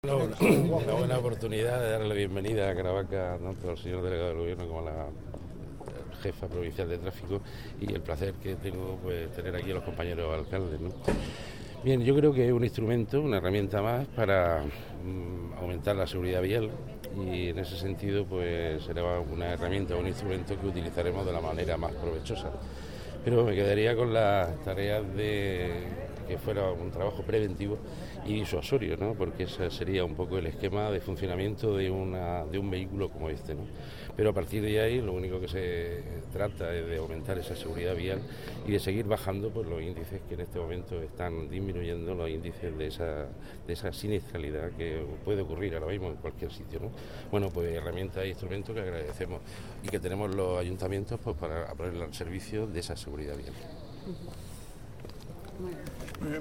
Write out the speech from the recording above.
Una buena oportunidad de darle la bienvenida a Caravaca tanto al señor delegado del gobierno como a la jefa provincial de tráfico, y el placer que tengo pues tener aquí a los compañeros alcaldes, ¿no? Bien, yo creo que es un instrumento, una herramienta más para aumentar la seguridad vial, y en ese sentido pues será una herramienta, un instrumento que utilizaremos de la manera más provechosa. Pero me quedaría con las tareas de que fuera un trabajo preventivo y disuasorio, ¿no? Porque ese sería un poco el esquema de funcionamiento de un vehículo como este, ¿no? Pero a partir de ahí lo único que se trata es de aumentar esa seguridad vial y de seguir bajando pues los índices que en este momento están disminuyendo, los índices de esa siniestralidad que puede ocurrir ahora mismo en cualquier sitio, ¿no? Bueno, pues herramientas e instrumentos que agradecemos y que tenemos los ayuntamientos pues para ponerlo al servicio de esa seguridad vial. Muy bien.